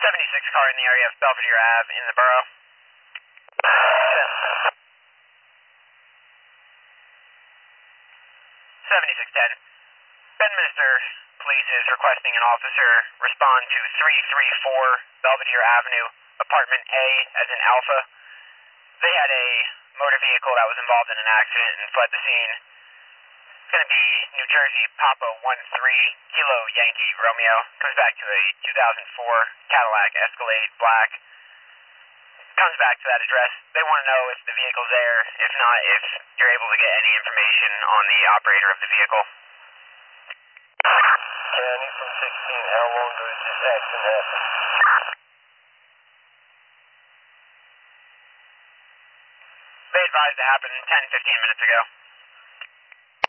76 car in the area of Belvedere Ave in the borough. 7610. Bedminster Police is requesting an officer respond to 334 Belvedere Avenue, apartment A as in Alpha. They had a motor vehicle that was involved in an accident and fled the scene. It's going to be New Jersey Papa 13 Kilo Yankee Romeo. Comes back to a 2004 Cadillac Escalade Black. Comes back to that address. They want to know if the vehicle's there. If not, if you're able to get any information on the operator of the vehicle. Yeah, I need from 16. How long ago did this accident happen? They advised it happened 10-15 minutes ago.